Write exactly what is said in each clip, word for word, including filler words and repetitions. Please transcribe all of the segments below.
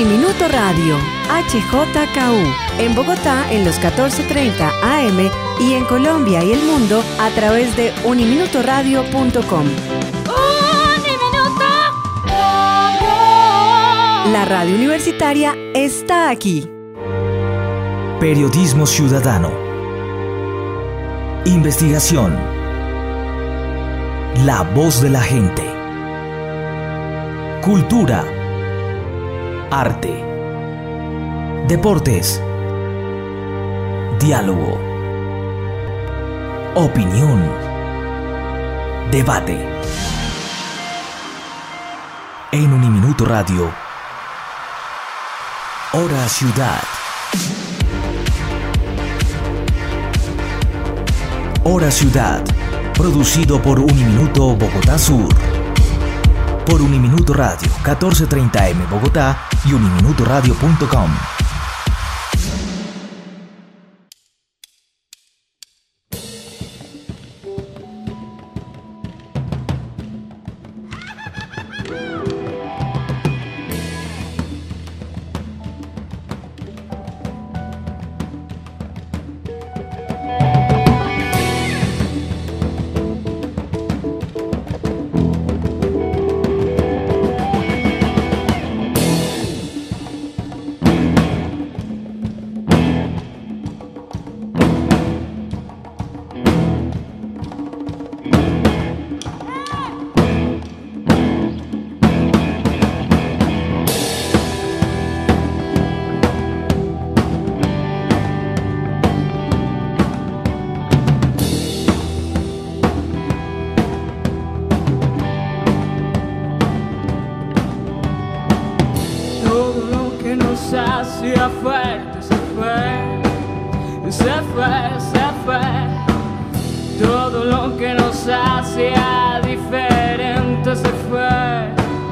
Uniminuto Radio, H J K U, en Bogotá en los catorce treinta A M y en Colombia y el mundo a través de uniminuto radio punto com. La radio universitaria está aquí. Periodismo ciudadano. Investigación. La voz de la gente. Cultura. Arte. Deportes. Diálogo. Opinión. Debate. En Uniminuto Radio. Hora Ciudad. Hora Ciudad, producido por Uniminuto Bogotá Sur. Por Uniminuto Radio, catorce treinta A M Bogotá y uniminuto radio punto com. Hacía fuerte, se fue, se fue, se fue. Todo lo que nos hacía diferentes se fue.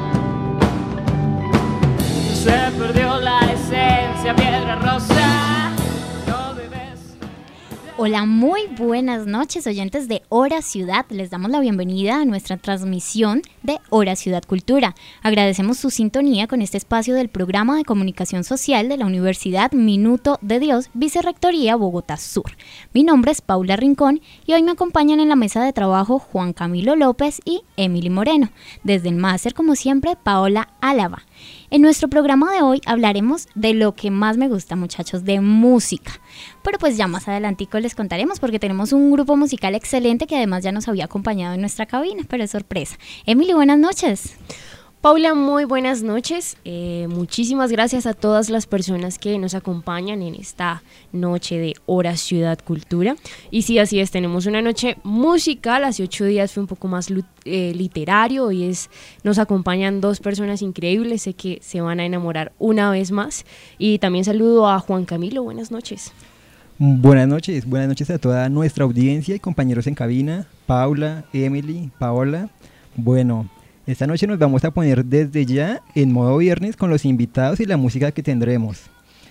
Se perdió la esencia, piedra rosa. Hola, muy buenas noches, oyentes de Hora Ciudad. Les damos la bienvenida a nuestra transmisión de Hora Ciudad Cultura. Agradecemos su sintonía con este espacio del Programa de Comunicación Social de la Universidad Minuto de Dios, Vicerrectoría Bogotá Sur. Mi nombre es Paula Rincón y hoy me acompañan en la mesa de trabajo Juan Camilo López y Emily Moreno. Desde el máster, como siempre, Paola Álava. En nuestro programa de hoy hablaremos de lo que más me gusta, muchachos, de música. Pero pues ya más adelantico les contaremos porque tenemos un grupo musical excelente que además ya nos había acompañado en nuestra cabina, pero es sorpresa. Emily, buenas noches. Paula, muy buenas noches. Eh, muchísimas gracias a todas las personas que nos acompañan en esta noche de Hora Ciudad Cultura. Y sí, así es, tenemos una noche musical. Hace ocho días fue un poco más eh, literario. Hoy es, nos acompañan dos personas increíbles. Sé que se van a enamorar una vez más. Y también saludo a Juan Camilo. Buenas noches. Buenas noches, buenas noches a toda nuestra audiencia y compañeros en cabina. Paula, Emily, Paola. Bueno, esta noche nos vamos a poner desde ya en modo viernes con los invitados y la música que tendremos.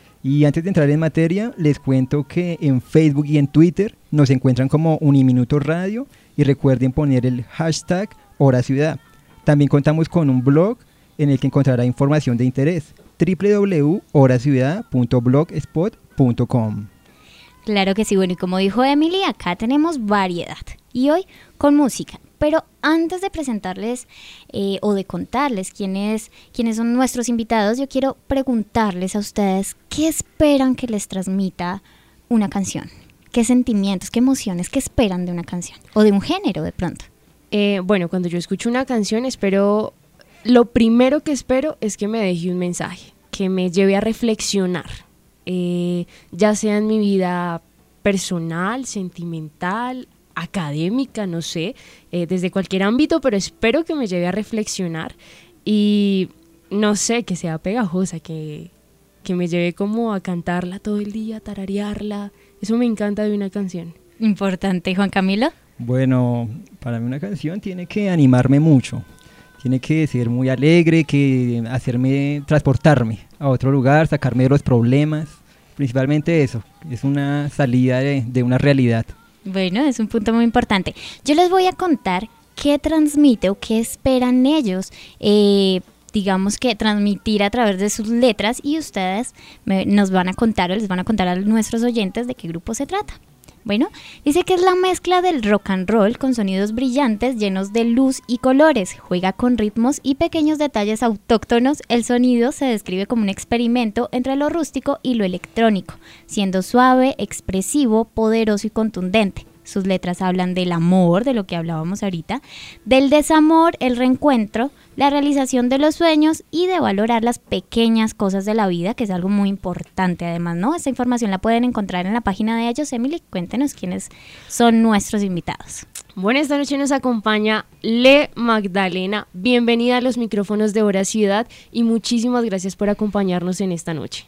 Y antes de entrar en materia, les cuento que en Facebook y en Twitter nos encuentran como Uniminuto Radio y recuerden poner el hashtag Hora Ciudad. También contamos con un blog en el que encontrará información de interés, doble u doble u doble u punto hora ciudad punto blogspot punto com. Claro que sí, bueno, y como dijo Emily, acá tenemos variedad y hoy con música. Pero antes de presentarles eh, o de contarles quiénes, quiénes son nuestros invitados, yo quiero preguntarles a ustedes qué esperan que les transmita una canción. ¿Qué sentimientos, qué emociones, qué esperan de una canción? O de un género de pronto. Eh, bueno, cuando yo escucho una canción, espero, lo primero que espero es que me deje un mensaje, que me lleve a reflexionar, eh, ya sea en mi vida personal, sentimental, académica, no sé, eh, desde cualquier ámbito, pero espero que me lleve a reflexionar y no sé, que sea pegajosa, que, que me lleve como a cantarla todo el día, a tararearla. Eso me encanta de una canción. Importante. Juan Camilo. Bueno, para mí una canción tiene que animarme mucho, tiene que ser muy alegre, que hacerme, transportarme a otro lugar, sacarme de los problemas, principalmente eso, es una salida de, de una realidad. Bueno, es un punto muy importante. Yo les voy a contar qué transmite o qué esperan ellos eh, digamos que transmitir a través de sus letras y ustedes me, nos van a contar o les van a contar a nuestros oyentes de qué grupo se trata. Bueno, dice que es la mezcla del rock and roll con sonidos brillantes llenos de luz y colores. Juega con ritmos y pequeños detalles autóctonos. El sonido se describe como un experimento entre lo rústico y lo electrónico, siendo suave, expresivo, poderoso y contundente. Sus letras hablan del amor, de lo que hablábamos ahorita, del desamor, el reencuentro, la realización de los sueños y de valorar las pequeñas cosas de la vida, que es algo muy importante además, ¿no? Esta información la pueden encontrar en la página de ellos. Emily, cuéntenos quiénes son nuestros invitados. Bueno, esta noche nos acompaña Le Magdalena. Bienvenida a los micrófonos de Hora Ciudad y muchísimas gracias por acompañarnos en esta noche.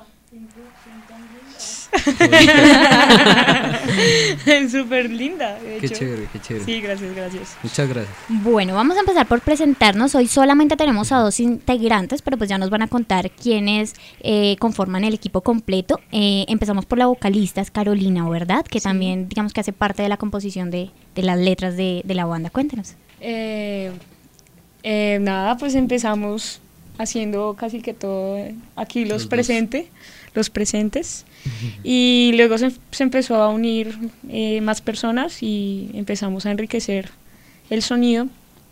Súper linda, de hecho. Qué chévere, qué chévere. Sí, gracias, gracias. Muchas gracias. Bueno, vamos a empezar por presentarnos. Hoy solamente tenemos a dos integrantes, pero pues ya nos van a contar quiénes eh, conforman el equipo completo. Eh, empezamos por la vocalista, es Carolina, ¿verdad? Que sí. También, digamos que hace parte de la composición de, de las letras de, de la banda. Cuéntenos. Eh, eh, nada, pues empezamos haciendo casi que todo aquí los, los presentes. los presentes uh-huh. Y luego se, se empezó a unir eh, más personas y empezamos a enriquecer el sonido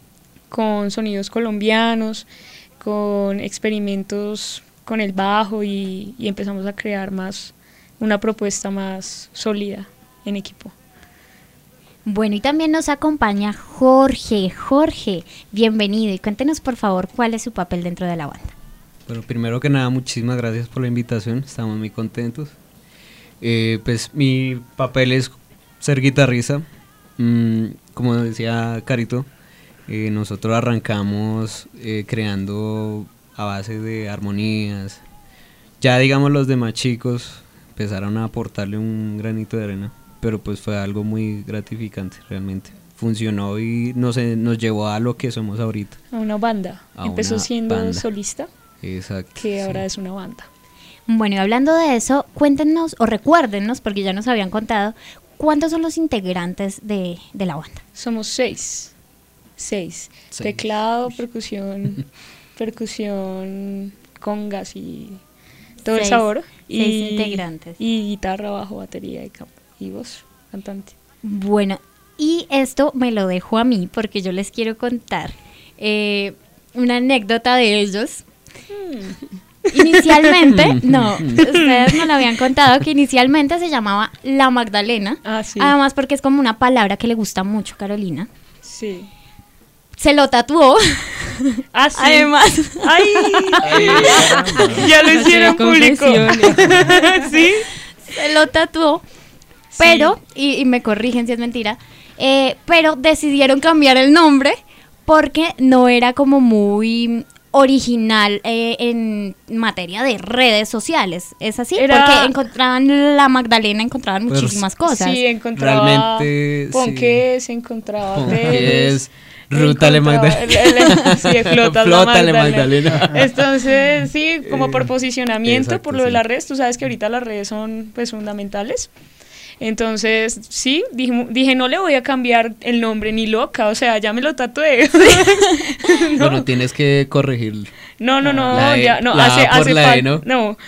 con sonidos colombianos, con experimentos con el bajo y, y empezamos a crear más una propuesta más sólida en equipo. Bueno, y también nos acompaña Jorge. Jorge, bienvenido y cuéntenos por favor cuál es su papel dentro de la banda. Bueno, primero que nada, muchísimas gracias por la invitación, estamos muy contentos. Eh, pues mi papel es ser guitarrista, mm, como decía Carito, eh, nosotros arrancamos eh, creando a base de armonías. Ya digamos los demás chicos empezaron a aportarle un granito de arena, pero pues fue algo muy gratificante realmente. Funcionó y nos, nos llevó a lo que somos ahorita. A una banda, a empezó una siendo banda. Solista. Exacto. Que ahora sí. es una banda. Bueno, y hablando de eso, cuéntenos o recuérdenos, porque ya nos habían contado, ¿cuántos son los integrantes de, de la banda? Somos seis. Seis. seis. Teclado, percusión, percusión, congas y todo seis, el sabor. Seis y, integrantes. Y guitarra, bajo, batería y, y voz, cantante. Bueno, y esto me lo dejo a mí porque yo les quiero contar eh, una anécdota de ellos. Hmm. Inicialmente, no, ustedes me lo habían contado que inicialmente se llamaba La Magdalena, ah, sí. Además porque es como una palabra que le gusta mucho a Carolina. Sí. Se lo tatuó. Ah, sí. Además. Ay, Ay ya lo hicieron público. Sí. Se lo tatuó. Sí. Pero, y, y me corrigen si es mentira, eh, pero decidieron cambiar el nombre porque no era como muy original eh, en materia de redes sociales, ¿es así? Era, porque encontraban La Magdalena, encontraban pues, muchísimas cosas. Sí, encontraba ponques, sí. encontraba ponques, Ruta Le Magdalena. Sí, flota, flota Le Magdalena. Magdalena. Entonces, sí, como por posicionamiento, exacto, por lo sí. de las redes, tú sabes que ahorita las redes son pues fundamentales. Entonces, sí, dije, dije, no le voy a cambiar el nombre ni loca, o sea, ya me lo tatué. No. Bueno, tienes que corregirlo. No, no, no, la ya, no, la hace, hace falta. ¿No? No.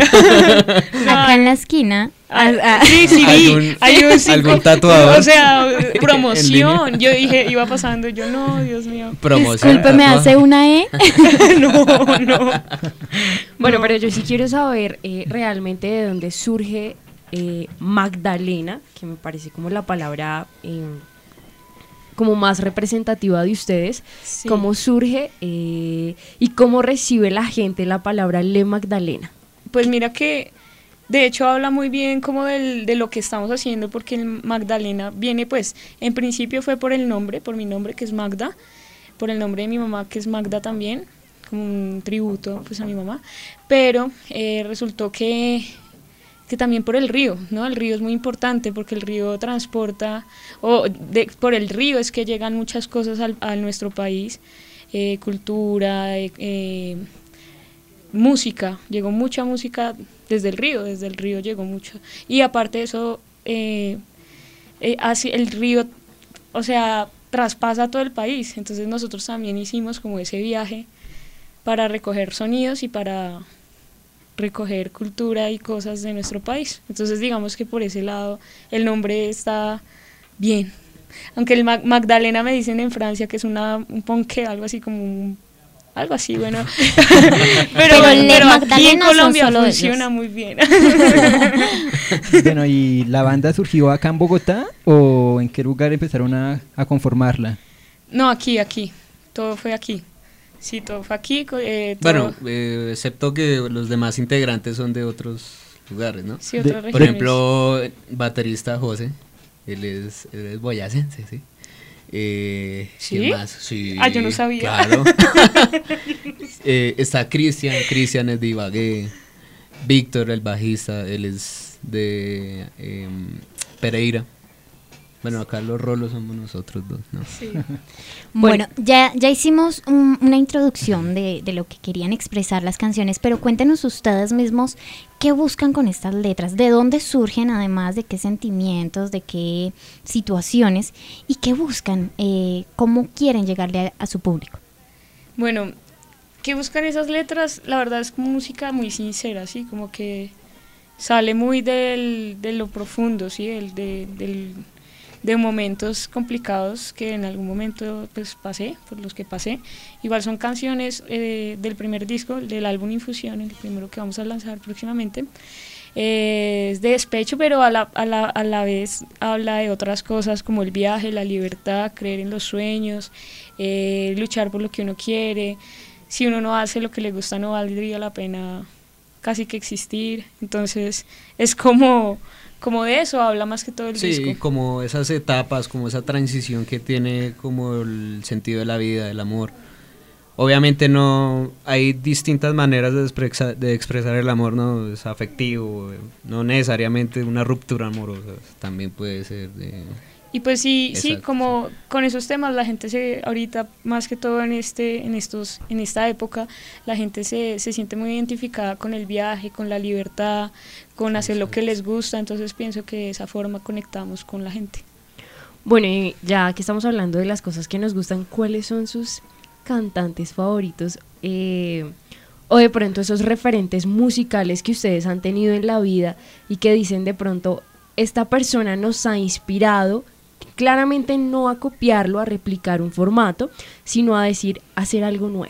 Acá en la esquina. Ah, ah, sí, sí, vi, hay un cinco, algún tatuador. O sea, promoción. Yo dije, iba pasando, yo no, Dios mío. Promoción. Disculpe, ¿me hace una E? No, no. Bueno, no. pero yo sí quiero saber eh, realmente de dónde surge eh, Magdalena, que me parece como la palabra eh, como más representativa de ustedes. Sí. ¿Cómo surge eh, y cómo recibe la gente la palabra Le Magdalena? Pues mira que de hecho habla muy bien como del, de lo que estamos haciendo, porque el Magdalena viene pues, en principio fue por el nombre, por mi nombre que es Magda, por el nombre de mi mamá que es Magda también, como un tributo pues a mi mamá, pero eh, resultó que, que también por el río, ¿no? El río es muy importante porque el río transporta, o de, por el río es que llegan muchas cosas al, a nuestro país, eh, cultura, eh, eh, música, llegó mucha música desde el río, desde el río llegó mucho, y aparte de eso, eh, eh, así el río, o sea, traspasa todo el país, entonces nosotros también hicimos como ese viaje para recoger sonidos y para recoger cultura y cosas de nuestro país. Entonces digamos que por ese lado el nombre está bien. Aunque el Mag Magdalena me dicen en Francia que es una, un ponqué, algo así como un, algo así, bueno. pero, Pero Le pero aquí en Magdalena son Colombia solo funciona ellos. muy bien. Bueno, ¿y la banda surgió acá en Bogotá o en qué lugar empezaron a, a conformarla? No, aquí, aquí. Todo fue aquí. Sí, todo fue aquí. co- Eh, todo- Bueno, eh, excepto que los demás integrantes son de otros lugares, ¿no? sí, de- otras Por regiones. ejemplo, baterista José, él es, él es boyacense, ¿sí? Eh, ¿Sí? ¿Quién más? Sí, Ah, yo no sabía. Claro. Eh, está Cristian, Cristian es de Ibagué. Víctor, el bajista, él es de em, Pereira. Bueno, acá los rolos somos nosotros dos, ¿no? Sí. Bueno, ya, ya hicimos un- una introducción de, de lo que querían expresar las canciones, pero cuéntenos ustedes mismos qué buscan con estas letras, de dónde surgen, además de qué sentimientos, de qué situaciones, y qué buscan, eh, cómo quieren llegarle a, a su público. Bueno, ¿qué buscan esas letras? La verdad es como música muy sincera, ¿sí? Como que sale muy del, de lo profundo, ¿sí? El, de, del, de momentos complicados que en algún momento pues pasé, por los que pasé. Igual son canciones eh, del primer disco, del álbum Infusión, el primero que vamos a lanzar próximamente. Eh, es de despecho, pero a la, a, la, a la vez habla de otras cosas como el viaje, la libertad, creer en los sueños, eh, luchar por lo que uno quiere. Si uno no hace lo que le gusta, no valdría la pena casi que existir. Entonces es como, como de eso habla más que todo el Sí, disco. como esas etapas, como esa transición que tiene como el sentido de la vida, del amor. Obviamente no hay distintas maneras de expresar, de expresar el amor, no es afectivo, no necesariamente una ruptura amorosa, también puede ser de... Y pues sí, sí, Exacto, como con esos temas la gente se, ahorita más que todo en este, en estos, en esta época, la gente se, se siente muy identificada con el viaje, con la libertad, con hacer lo que les gusta, entonces pienso que de esa forma conectamos con la gente. Bueno, y ya que estamos hablando de las cosas que nos gustan, ¿cuáles son sus cantantes favoritos? Eh, o de pronto esos referentes musicales que ustedes han tenido en la vida y que dicen de pronto, esta persona nos ha inspirado, claramente no a copiarlo, a replicar un formato, sino a decir, hacer algo nuevo.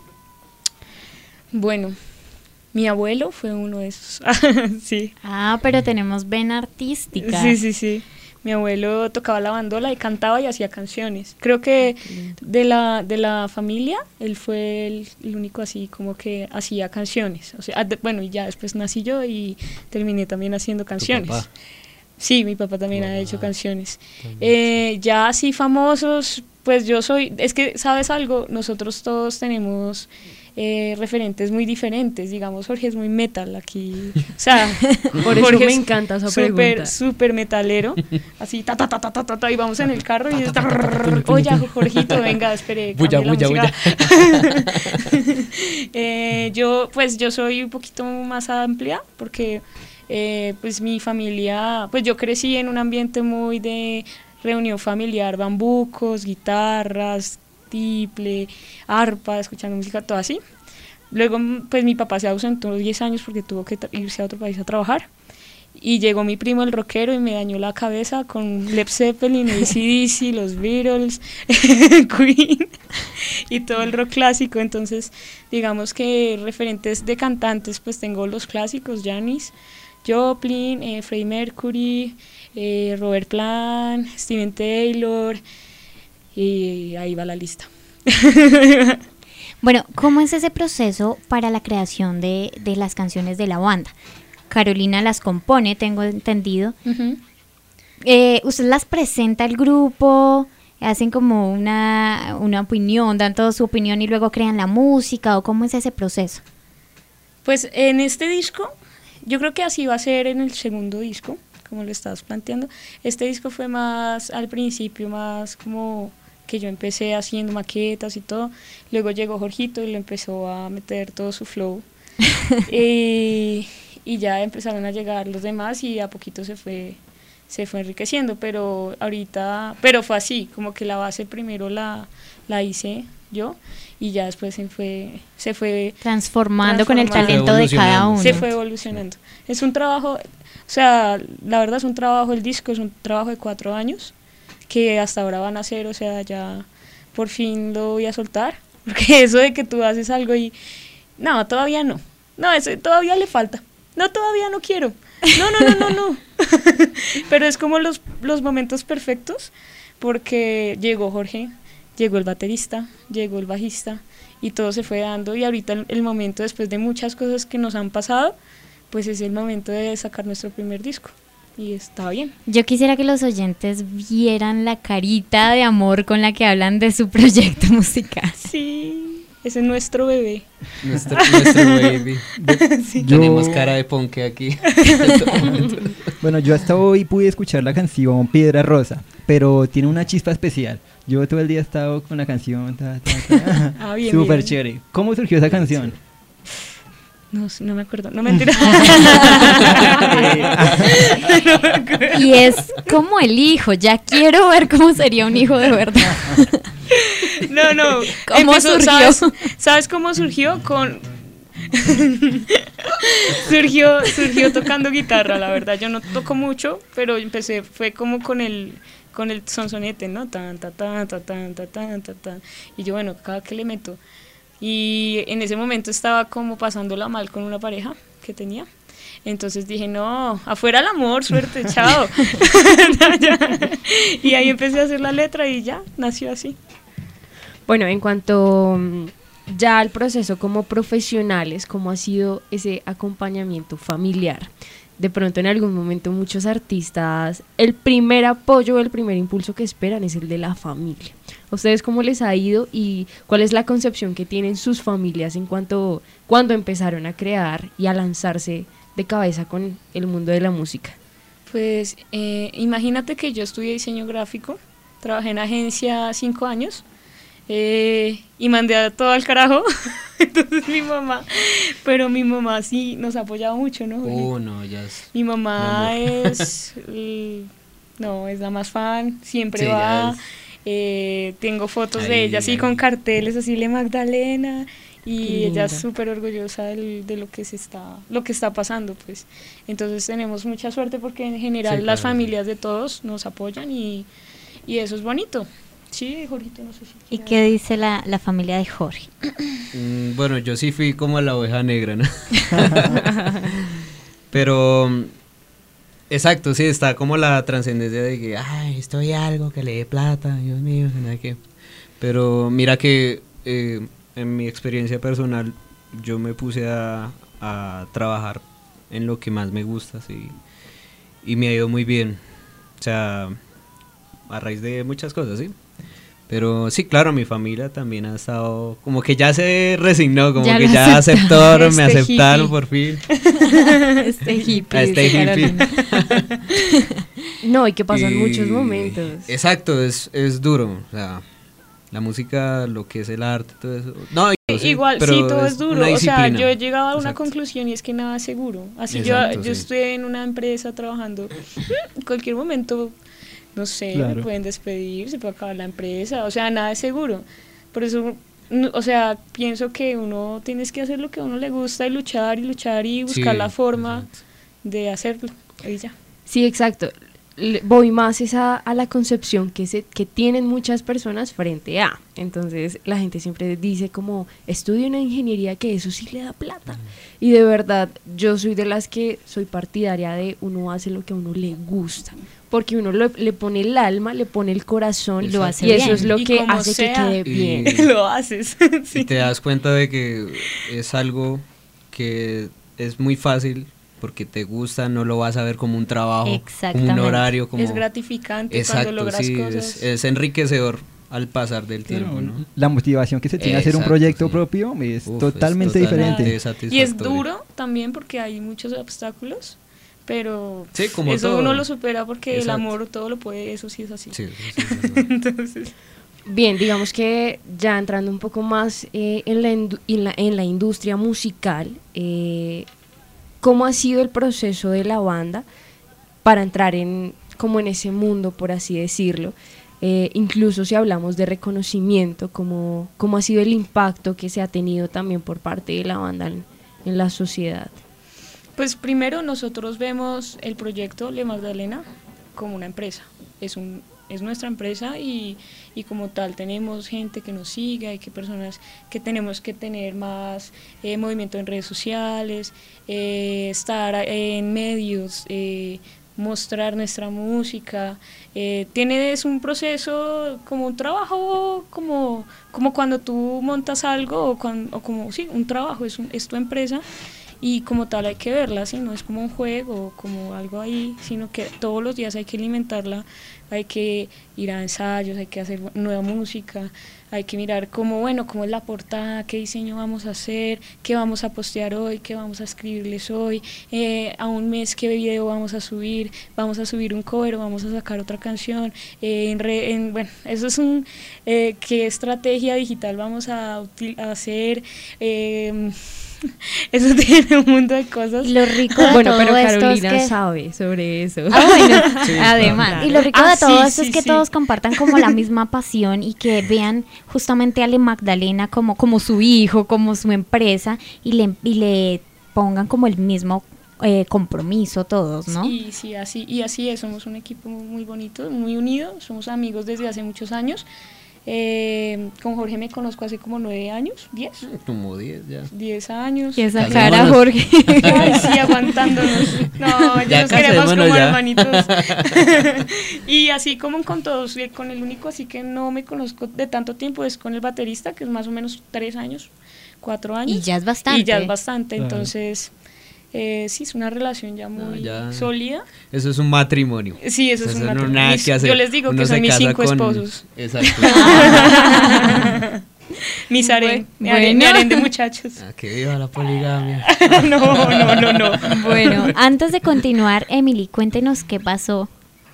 Bueno, mi abuelo fue uno de esos. Sí. Ah, pero tenemos vena artística. Sí, sí, sí. Mi abuelo tocaba la bandola y cantaba y hacía canciones. Creo que de la, de la familia, él fue el, el único así como que hacía canciones. O sea, ah, de- bueno, y ya después nací yo y terminé también haciendo canciones. papá? Sí, mi papá también ha Wow. hecho canciones. Eh, ya así famosos, pues yo soy, es que, ¿sabes algo? Nosotros todos tenemos eh, referentes muy diferentes, digamos, Jorge es muy metal aquí, o sea, Por eso Jorge me es encanta esa súper, pregunta. súper metalero, así, ta, ta, ta, ta, ta, ta, ta, y vamos en el carro y es, oye, Jorgito, venga, espere, Bulla, cambie la bulla, música". Eh, yo, pues yo soy un poquito más amplia, porque eh, pues mi familia, pues yo crecí en un ambiente muy de reunión familiar, bambucos, guitarras, tiple, arpa, escuchando música, todo así. Luego, pues mi papá se ausentó diez años porque tuvo que tra- irse a otro país a trabajar. Y llegó mi primo el rockero y me dañó la cabeza con Led Zeppelin, A C D C, los Beatles, Queen y todo el rock clásico. Entonces, digamos que referentes de cantantes, pues tengo los clásicos, Janis Joplin, eh, Freddie Mercury, eh, Robert Plant, Steven Taylor, y ahí va la lista. Bueno, ¿cómo es ese proceso para la creación de, de las canciones de la banda? Carolina las compone, tengo entendido. Ujú. Eh, ¿Usted las presenta al grupo? ¿Hacen como una, una opinión, dan toda su opinión y luego crean la música? ¿O cómo es ese proceso? Pues en este disco, yo creo que así va a ser en el segundo disco, como lo estabas planteando. Este disco fue más al principio, más como que yo empecé haciendo maquetas y todo. Luego llegó Jorgito y lo empezó a meter todo su flow. y, y ya empezaron a llegar los demás y a poquito se fue se fue enriqueciendo, pero ahorita, pero fue así, como que la base primero la, la hice yo, y ya después se fue, se fue transformando, con el transformando. talento de cada uno. Se fue evolucionando. Es un trabajo, o sea, la verdad es un trabajo, el disco es un trabajo de cuatro años, que hasta ahora van a ser, o sea, ya por fin lo voy a soltar, porque eso de que tú haces algo y, no, todavía no, no, eso todavía le falta, no, todavía no quiero, no, no, no, no, no, pero es como los, los momentos perfectos, porque llegó Jorge, llegó el baterista, llegó el bajista, y todo se fue dando, y ahorita el, el momento, después de muchas cosas que nos han pasado, pues es el momento de sacar nuestro primer disco. Y está bien. Yo quisiera que los oyentes vieran la carita de amor con la que hablan de su proyecto musical. Sí, ese es nuestro bebé. Nuestro, nuestro baby. Sí. Tenemos Yo- cara de ponque aquí. Bueno, yo hasta hoy pude escuchar la canción Piedra Rosa, pero tiene una chispa especial. Yo todo el día he estado con la canción, ta, ta, ta. Ah, bien, Súper bien. chévere. ¿Cómo surgió esa canción? No, sé, no me acuerdo, no mentira. Y es como el hijo, ya quiero ver cómo sería un hijo de verdad. No, no. ¿Cómo empezó, surgió? ¿sabes, ¿Sabes cómo surgió? Con surgió surgió tocando guitarra, la verdad. Yo no toco mucho, pero empecé fue como con el con el sonsonete, ¿no? Tan ta tan ta tan ta tan ta tan. Y yo bueno, cada que le meto. Y en ese momento estaba como pasándola mal con una pareja que tenía. Entonces dije, no, afuera el amor, suerte, chao. Y ahí empecé a hacer la letra y ya, nació así. Bueno, en cuanto mm, ya al proceso como profesionales, ¿cómo ha sido ese acompañamiento familiar? De pronto en algún momento muchos artistas, el primer apoyo, el primer impulso que esperan es el de la familia. ¿A ustedes cómo les ha ido y cuál es la concepción que tienen sus familias en cuanto cuando empezaron a crear y a lanzarse de cabeza con el mundo de la música? Pues eh, imagínate que yo estudié diseño gráfico, trabajé en agencia cinco años eh, y mandé a todo al carajo. Entonces mi mamá, pero mi mamá sí nos ha apoyado mucho, ¿no? Oh, no, ya es. Mi mamá Mi amor. es, l- no, es la más fan, siempre Sí, ya va, es. eh, tengo fotos Ahí, de ella así ahí. con carteles, así le Magdalena, y Qué ella es linda. súper orgullosa del- de lo que se está, lo que está pasando, pues. Entonces tenemos mucha suerte porque en general Sí, las claro, sí. familias de todos nos apoyan y, y eso es bonito. Sí, Jorgito, no sé si ¿Y quiere- qué dice la, la familia de Jorge? Mm, Bueno, yo sí fui como la oveja negra, ¿no? Pero, mm, exacto, sí, está como la trascendencia de que, ay, estoy algo que le dé plata, Dios mío, que nada que. Pero mira que eh, en mi experiencia personal, yo me puse a, a trabajar en lo que más me gusta, sí, y me ha ido muy bien. O sea, a raíz de muchas cosas, ¿sí? Pero sí, claro, mi familia también ha estado, como que ya se resignó, como Ya que lo ya aceptaron. aceptaron, me Este aceptaron hippie. por fin. Este hippie. A este dice hippie. Carolina. No, y que pasan Y- muchos momentos. Exacto, es, es duro, o sea, la música, lo que es el arte, todo eso. No, yo sí, Igual, pero sí, todo es duro. una O sea, disciplina. yo he llegado a una Exacto. conclusión y es que nada es seguro. Así Exacto, yo, yo sí. estoy en una empresa trabajando. En cualquier momento, no sé, Claro. me pueden despedir, se puede acabar la empresa. O sea, nada es seguro. Por eso, no- o sea, pienso que uno tienes que hacer lo que a uno le gusta y luchar y luchar y buscar Sí, la forma exacto. de hacerlo. Y ya. Sí, exacto. Le- voy más es a, a la concepción que se que tienen muchas personas frente a. Entonces la gente siempre dice como estudio una ingeniería que eso sí le da plata. Y de verdad yo soy de las que soy partidaria de uno hace lo que a uno le gusta. Porque uno lo- le pone el alma, le pone el corazón Y lo hace y eso bien. es lo Y que como hace sea. que quede Y- bien. Lo haces. Sí. Y te das cuenta de que es algo que es muy fácil porque te gusta, no lo vas a ver como un trabajo, como un Exactamente. horario, como Es gratificante exacto, cuando logras sí, cosas. es, es enriquecedor al pasar del Claro, tiempo, ¿no? la motivación que se tiene a hacer un Exacto, proyecto sí. propio es Uf, es totalmente totalmente diferente. Y es satisfactorio. duro también porque hay muchos obstáculos, pero Sí, como eso todo. uno lo supera porque el Exacto. amor todo lo puede, eso sí es así. Sí, sí, sí, sí, sí. Entonces, Bien, digamos que ya entrando un poco más eh, en, la indu- en, la, en la industria musical, eh, ¿cómo ha sido el proceso de la banda para entrar en como en ese mundo, por así decirlo? eh, incluso si hablamos de reconocimiento, cómo, cómo ha sido el impacto que se ha tenido también por parte de la banda en, en la sociedad. Pues primero nosotros vemos el proyecto Le Magdalena como una empresa, es un es nuestra empresa y, y como tal tenemos gente que nos sigue, hay que personas que tenemos que tener más eh, movimiento en redes sociales, eh, estar en medios, eh, mostrar nuestra música, eh, tiene es un proceso como un trabajo, como, como cuando tú montas algo o, cuando, o como sí, un trabajo, es, un, es tu empresa. Y como tal hay que verla, ¿sí? No es como un juego o como algo ahí, sino que todos los días hay que alimentarla, hay que ir a ensayos, hay que hacer nueva música, hay que mirar cómo, bueno, cómo es la portada, qué diseño vamos a hacer, qué vamos a postear hoy, qué vamos a escribirles hoy, eh, a un mes qué video vamos a subir, vamos a subir un cover, vamos a sacar otra canción, eh, en re, en, bueno, eso es un, eh, qué estrategia digital vamos a, a hacer, eh, eso tiene un mundo de cosas. Y lo rico de bueno, todo pero esto Carolina es que... sabe sobre eso. Ah, bueno, Sí, además. claro. Y lo rico Ah, de todo sí, esto sí, es que sí. todos compartan como la misma pasión y que vean justamente a Le Magdalena como, como su hijo, como su empresa y le, y le pongan como el mismo eh, compromiso todos, ¿no? Sí, sí, así, y así es, somos un equipo muy bonito, muy unido, somos amigos desde hace muchos años. Eh, con Jorge me conozco hace como nueve años, diez, Como diez ya. diez años. Y esa Casémonos. cara, Jorge. Ay, sí, aguantándonos. No, ya, Ya nos queremos casémonos, como ya. hermanitos. Y así como con todos, eh, con el único así que no me conozco de tanto tiempo es con el baterista, que es más o menos tres años, cuatro años. Y ya es bastante. Y ya es bastante, Claro. entonces eh, sí, es una relación ya muy ya. sólida. Eso es un matrimonio. Sí, eso es Eso un no matrimonio. nada Mis- que hacer. Yo les digo Uno que se son mis casa cinco con- esposos. Exacto. Mis harén, mi Bueno. harén, mi harén de muchachos. Ah, que viva la poligamia. No, no, no, no. Bueno, antes de continuar, Emily, cuéntenos qué pasó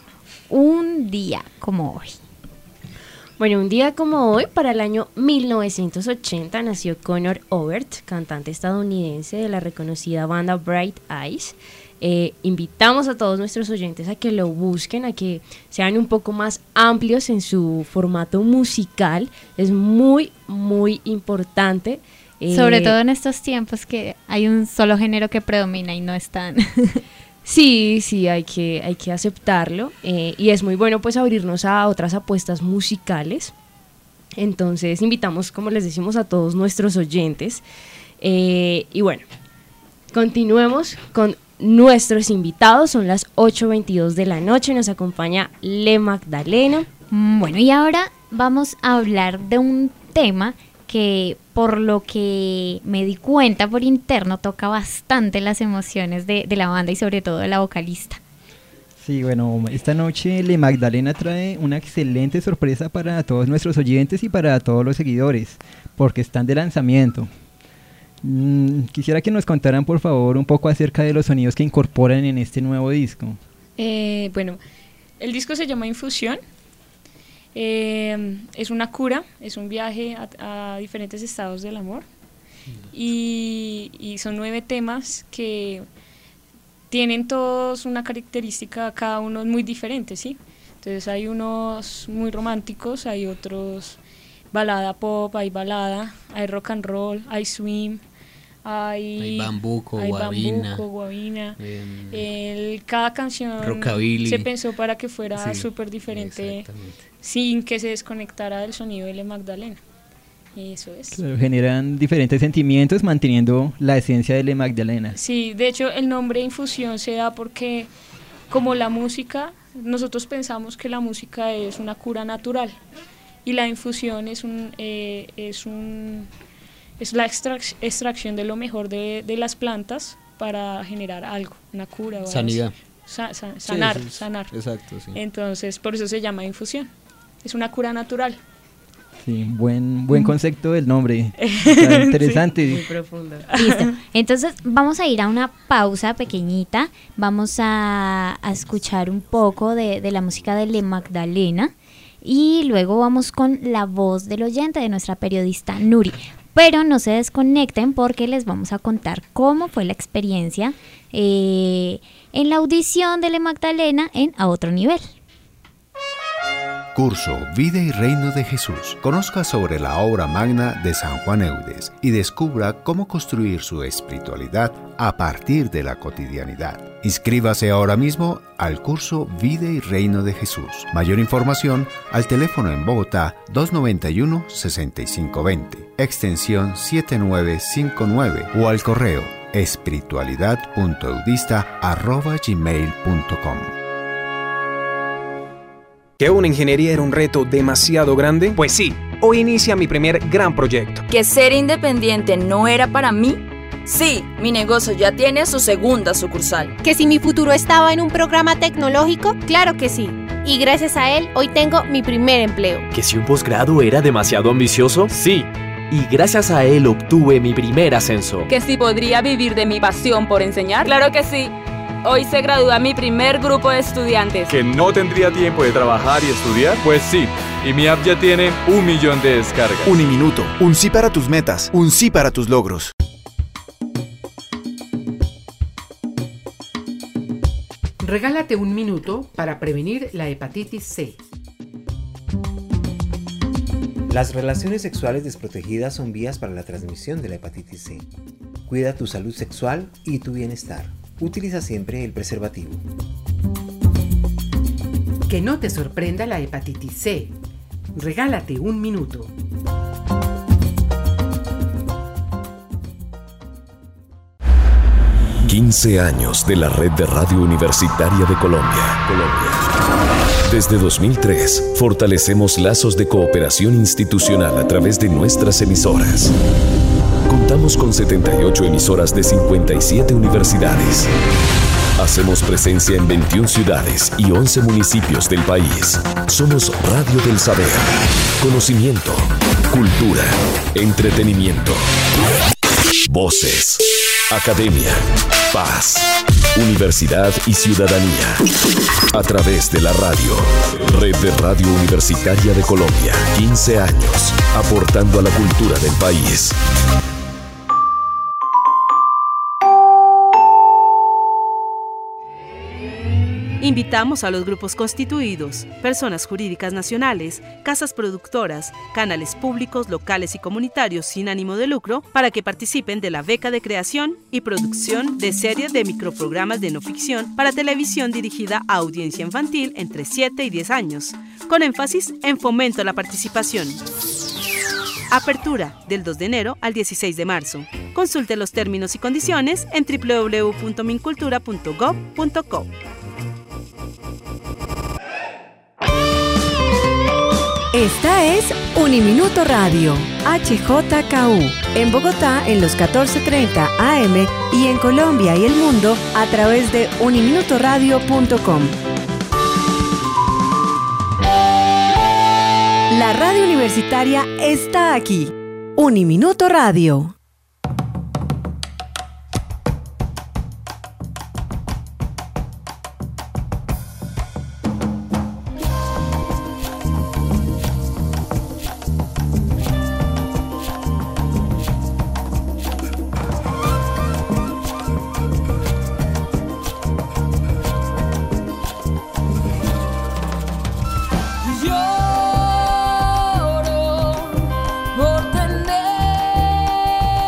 un día como hoy. Bueno, un día como hoy, para el año mil novecientos ochenta, nació Conor Oberst, cantante estadounidense de la reconocida banda Bright Eyes. Eh, invitamos a todos nuestros oyentes a que lo busquen, a que sean un poco más amplios en su formato musical. Es muy, muy importante. Eh, Sobre todo en estos tiempos que hay un solo género que predomina y no están. Sí, sí, hay que, hay que aceptarlo, eh, y es muy bueno pues abrirnos a otras apuestas musicales. Entonces invitamos, como les decimos, a todos nuestros oyentes, eh, y bueno, continuemos con nuestros invitados. Son las ocho veintidós de la noche, nos acompaña Le Magdalena. Mm, Bueno, y ahora vamos a hablar de un tema que, por lo que me di cuenta por interno, toca bastante las emociones de, de la banda y sobre todo de la vocalista. Sí, bueno, esta noche Le Magdalena trae una excelente sorpresa para todos nuestros oyentes y para todos los seguidores, porque están de lanzamiento. Mm, quisiera que nos contaran, por favor, un poco acerca de los sonidos que incorporan en este nuevo disco. Eh, bueno, el disco se llama Infusión. Eh, es una cura, es un viaje a, a diferentes estados del amor. Y, y son nueve temas que tienen todos una característica, cada uno muy diferente, ¿sí? Entonces hay unos muy románticos, hay otros balada pop, hay balada, hay rock and roll, hay swing, hay, Hay bambuco, hay guabina. bambuco, guabina. Em, El, cada canción Rockabilly. se pensó para que fuera Sí, súper diferente, exactamente. sin que se desconectara del sonido de Le Magdalena. Y eso es. Claro, generan diferentes sentimientos manteniendo la esencia de Le Magdalena. Sí, de hecho el nombre Infusión se da porque como la música, nosotros pensamos que la música es una cura natural y la infusión es un eh, es un es la extrac- extracción de lo mejor de, de las plantas para generar algo, una cura o algo Sanidad. así. Sa- sa- Sí, sanar, eso es- sanar. Exacto, sí. Entonces, por eso se llama infusión. Es una cura natural. Sí, buen, buen concepto del nombre. Está interesante. Muy profundo. Listo. Entonces vamos a ir a una pausa pequeñita. Vamos a, a escuchar un poco de, de la música de Le Magdalena. Y luego vamos con la voz del oyente de nuestra periodista Nuri. Pero no se desconecten porque les vamos a contar cómo fue la experiencia eh, en la audición de Le Magdalena en A Otro Nivel. Curso Vida y Reino de Jesús. Conozca sobre la obra magna de San Juan Eudes y descubra cómo construir su espiritualidad a partir de la cotidianidad. Inscríbase ahora mismo al curso Vida y Reino de Jesús. Mayor información al teléfono en Bogotá dos noventa y uno, sesenta y cinco veinte, extensión siete nueve cinco nueve o al correo espiritualidad punto eudista arroba gmail punto com. ¿Que una ingeniería era un reto demasiado grande? Pues sí, hoy inicia mi primer gran proyecto. ¿Que ser independiente no era para mí? Sí, mi negocio ya tiene su segunda sucursal. ¿Que si mi futuro estaba en un programa tecnológico? Claro que sí. Y gracias a él, hoy tengo mi primer empleo. ¿Que si un posgrado era demasiado ambicioso? Sí. Y gracias a él obtuve mi primer ascenso. ¿Que si podría vivir de mi pasión por enseñar? Claro que sí. Hoy se gradúa mi primer grupo de estudiantes. ¿Que no tendría tiempo de trabajar y estudiar? Pues sí, y mi app ya tiene un millón de descargas. Uniminuto, un sí para tus metas, un sí para tus logros. Regálate un minuto para prevenir la hepatitis C. Las relaciones sexuales desprotegidas son vías para la transmisión de la hepatitis C. Cuida tu salud sexual y tu bienestar. Utiliza siempre el preservativo. Que no te sorprenda la hepatitis C. Regálate un minuto. quince años de la Red de Radio Universitaria de Colombia. Colombia. Desde dos mil tres, fortalecemos lazos de cooperación institucional a través de nuestras emisoras. Contamos con setenta y ocho emisoras de cincuenta y siete universidades. Hacemos presencia en veintiuna ciudades y once municipios del país. Somos Radio del Saber. Conocimiento, cultura, entretenimiento. Voces, academia, paz, universidad y ciudadanía. A través de la radio. Red de Radio Universitaria de Colombia. quince años, aportando a la cultura del país. Invitamos a los grupos constituidos, personas jurídicas nacionales, casas productoras, canales públicos, locales y comunitarios sin ánimo de lucro para que participen de la beca de creación y producción de series de microprogramas de no ficción para televisión dirigida a audiencia infantil entre siete y diez años, con énfasis en fomento a la participación. Apertura del dos de enero al dieciséis de marzo. Consulte los términos y condiciones en doble u doble u doble u punto mincultura punto gob punto co. Esta es Uniminuto Radio, H J K U, en Bogotá en los catorce treinta A M y en Colombia y el mundo a través de uniminuto radio punto com. La radio universitaria está aquí. Uniminuto Radio. Lloro por tener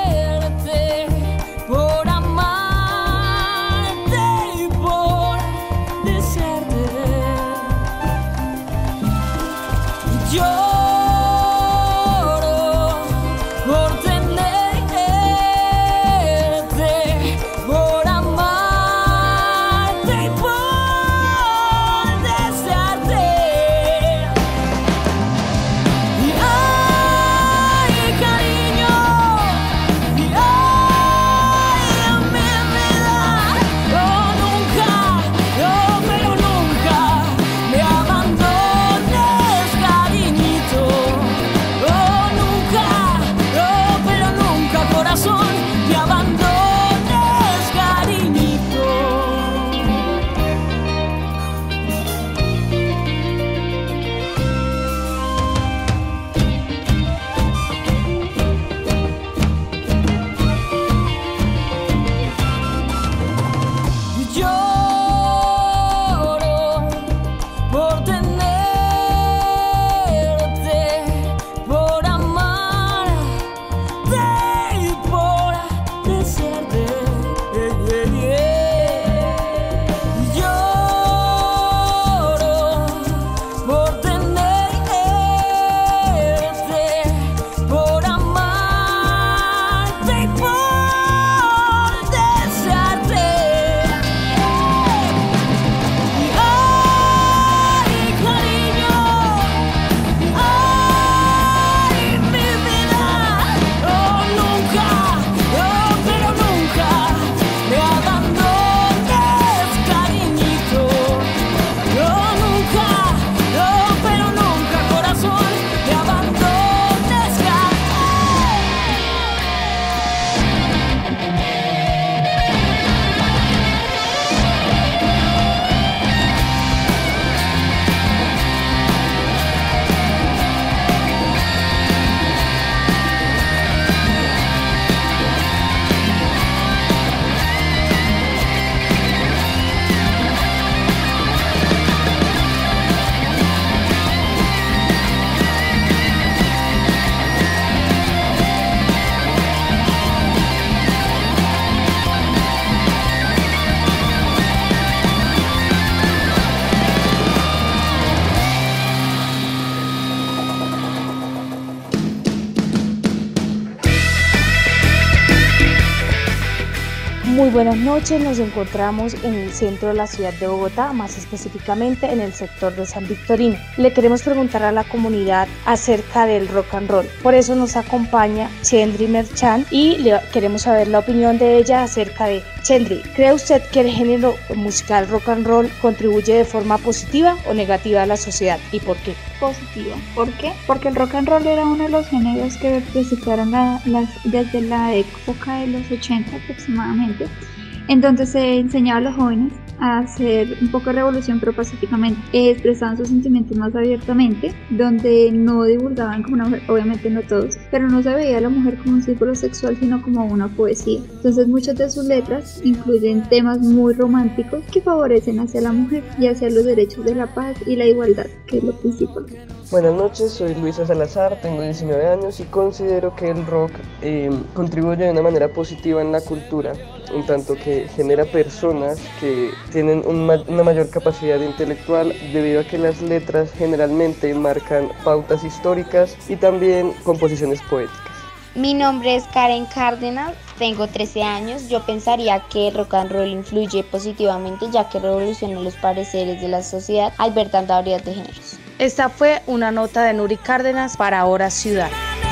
Muy buenas noches, nos encontramos en el centro de la ciudad de Bogotá, más específicamente en el sector de San Victorino. Le queremos preguntar a la comunidad acerca del rock and roll. Por eso nos acompaña Chendri Merchan y le queremos saber la opinión de ella acerca de Chendri. ¿Cree usted que el género musical rock and roll contribuye de forma positiva o negativa a la sociedad y por qué? Positiva. ¿Por qué? Porque el rock and roll era uno de los géneros que presentaron la, las, desde la época de los ochenta aproximadamente, en donde se enseñaba a los jóvenes a hacer un poco de revolución pero pacíficamente, expresaban sus sentimientos más abiertamente, donde no divulgaban como una mujer, obviamente no todos, pero no se veía a la mujer como un símbolo sexual sino como una poesía. Entonces muchas de sus letras incluyen temas muy románticos que favorecen hacia la mujer y hacia los derechos de la paz y la igualdad, que es lo principal. Buenas noches, soy Luisa Salazar, tengo diecinueve años y considero que el rock eh, contribuye de una manera positiva en la cultura, en tanto que genera personas que tienen un ma- una mayor capacidad intelectual debido a que las letras generalmente marcan pautas históricas y también composiciones poéticas. Mi nombre es Karen Cárdenas, tengo trece años. Yo pensaría que el rock and roll influye positivamente ya que revoluciona los pareceres de la sociedad al ver tanta variedad de géneros. Esta fue una nota de Nuri Cárdenas para Hora Ciudad.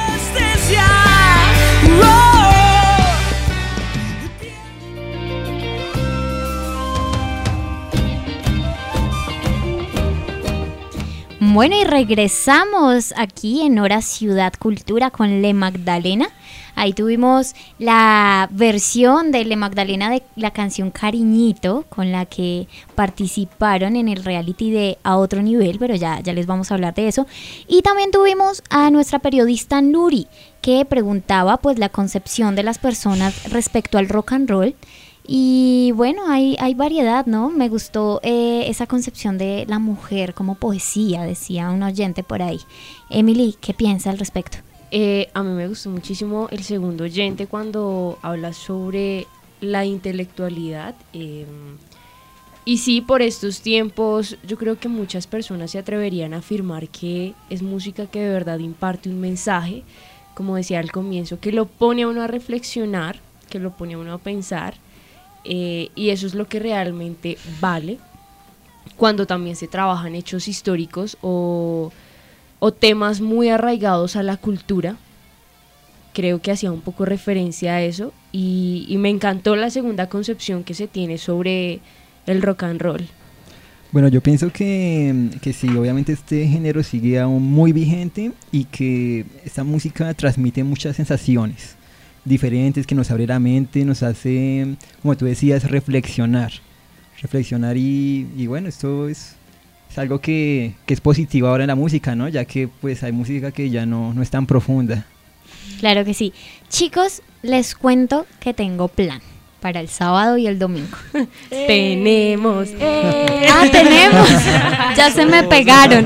Bueno, y regresamos aquí en Hora Ciudad Cultura con Le Magdalena. Ahí tuvimos la versión de Le Magdalena de la canción Cariñito, con la que participaron en el reality de A Otro Nivel, pero ya, ya les vamos a hablar de eso. Y también tuvimos a nuestra periodista Nuri, que preguntaba pues la concepción de las personas respecto al rock and roll. Y bueno, hay, hay variedad, ¿no? Me gustó eh, esa concepción de la mujer como poesía, decía un oyente por ahí. Emily, ¿qué piensa al respecto? Eh, a mí me gustó muchísimo el segundo oyente cuando habla sobre la intelectualidad. Eh, y sí, por estos tiempos, yo creo que muchas personas se atreverían a afirmar que es música que de verdad imparte un mensaje, como decía al comienzo, que lo pone a uno a reflexionar, que lo pone a uno a pensar. Eh, y eso es lo que realmente vale cuando también se trabajan hechos históricos o, o temas muy arraigados a la cultura. Creo que hacía un poco referencia a eso y, y me encantó la segunda concepción que se tiene sobre el rock and roll. Bueno, yo pienso que, que sí, obviamente este género sigue aún muy vigente y que esta música transmite muchas sensaciones diferentes, que nos abre la mente, nos hace, como tú decías, reflexionar, reflexionar y, y bueno, esto es, es algo que, que es positivo ahora en la música, ¿no? Ya que pues hay música que ya no, no es tan profunda. Claro que sí. Chicos, les cuento que tengo plan para el sábado y el domingo. Eh. Tenemos. Eh. Ah, tenemos. Ya se me pegaron.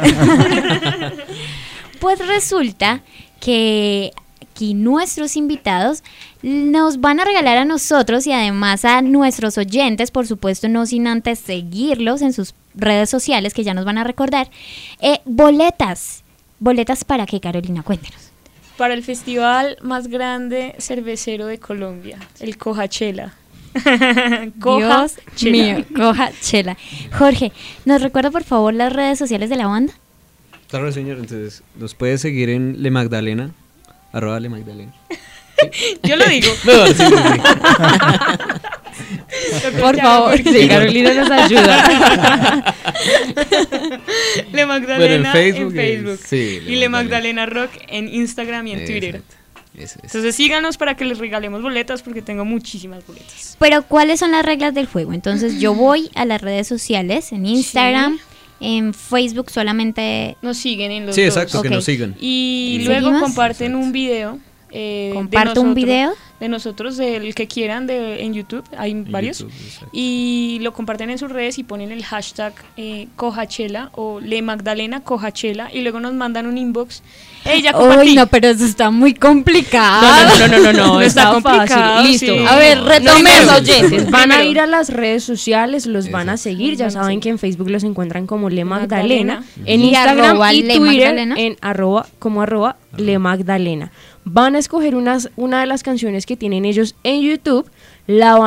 Pues resulta que aquí nuestros invitados nos van a regalar a nosotros y además a nuestros oyentes, por supuesto, no sin antes seguirlos en sus redes sociales, que ya nos van a recordar, eh, boletas. ¿Boletas para qué, Carolina? Cuéntenos. Para el festival más grande cervecero de Colombia, el Coachella. Dios mío, Coachella. Jorge, ¿nos recuerda por favor las redes sociales de la banda? Claro, señor. Entonces, nos puede seguir en Le Magdalena. Arroba Le Magdalena. ¿Sí? Yo lo digo. No, sí, sí, sí. Por favor, sí, Carolina nos ayuda. Le Magdalena bueno, en Facebook, en Facebook. Es, sí, y Magdalena. Le Magdalena Rock en Instagram y en Exacto. Twitter. Eso, eso. Entonces síganos para que les regalemos boletas porque tengo muchísimas boletas. Pero ¿cuáles son las reglas del juego? Entonces yo voy a las redes sociales, en Instagram, sí. En Facebook solamente nos siguen en los sí, dos. exacto, okay. Que nos sigan. Y, y luego comparten exacto. Un video. Eh, ¿Comparto un video? De nosotros, del que quieran, de, en YouTube, hay en varios. YouTube, y lo comparten en sus redes y ponen el hashtag eh, Coachella o Le Magdalena Coachella y luego nos mandan un inbox. Ella Uy, no, pero eso está muy complicado. No, no, no, no, no, no está, está fácil. Listo. Sí. A ver, retomemos, no, oyentes. Van a ir a las redes sociales, los Exacto. Van a seguir. Ya saben que en Facebook los encuentran como Le Magdalena. Magdalena. En y Instagram y Twitter Magdalena. En arroba, como arroba Le Magdalena. Van a escoger unas, una de las canciones que tienen ellos en YouTube, la van a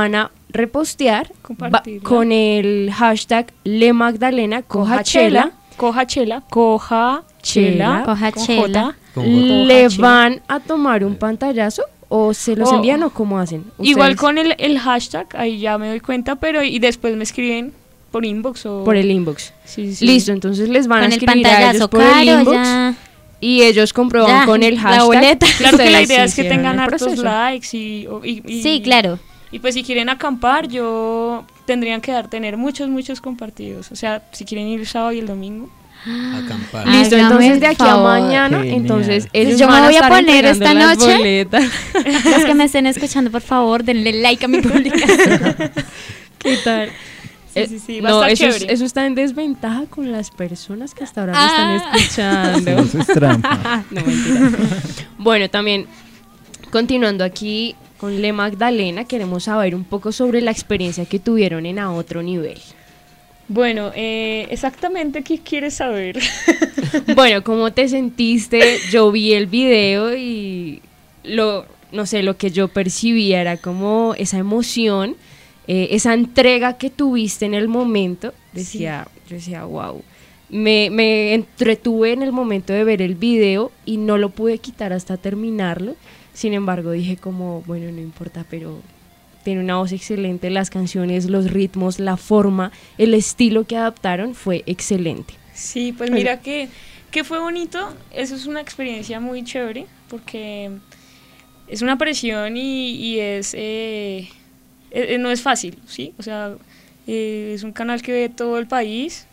repostear va- Compartirla. con el hashtag Le Magdalena Coja Chela. Coja chela, coja chela, Coja con chela. J. Con ¿Le Coja chela. van a tomar un pantallazo o se los O- envían o cómo hacen? Igual ustedes? con el, el hashtag, ahí ya me doy cuenta, pero y después me escriben por inbox o... Por el inbox. Sí, sí. Listo, entonces les van Con a el escribir a ellos pantallazo, por el claro, inbox ya. y ellos comprueban Ya, con el la hashtag. boleta. Claro que la ustedes idea es que hicieron tengan el hartos proceso. likes y, o- y- y- Sí, claro. Y pues si quieren acampar, yo tendrían que dar, tener muchos, muchos compartidos. O sea, si quieren ir el sábado y el domingo. Acampar. Listo, Hágame entonces el de aquí favor. a mañana, Genial. entonces Pues ellos yo me van a voy a estar poner entregando esta las noche. boletas. Los que me estén escuchando, por favor, denle like a mi publicación. ¿Qué tal? Sí, Eh, sí, sí, va a no, estar eso, es- chévere. eso está en desventaja con las personas que hasta ahora lo Ah. están escuchando. Sí, eso es trampa. No, mentira. Bueno, también continuando aquí con Le Magdalena, queremos saber un poco sobre la experiencia que tuvieron en A Otro Nivel. Bueno, eh, exactamente qué quieres saber. Bueno, ¿cómo te sentiste? Yo vi el video y lo, no sé, lo que yo percibía era como esa emoción, eh, esa entrega que tuviste en el momento. Decía, yo decía, wow. Me, me entretuve en el momento de ver el video y no lo pude quitar hasta terminarlo. Sin embargo, dije como, bueno, no importa, pero tiene una voz excelente, las canciones, los ritmos, la forma, el estilo que adaptaron fue excelente. Sí, pues mira que, que fue bonito. Eso es una experiencia muy chévere porque es una presión y, y es eh, eh, no es fácil, ¿sí? O sea, eh, es un canal que ve todo el país,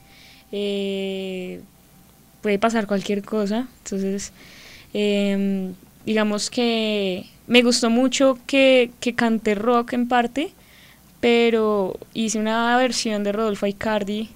eh, puede pasar cualquier cosa, entonces eh, digamos que me gustó mucho que, que canté rock en parte, pero hice una versión de Rodolfo Aicardi,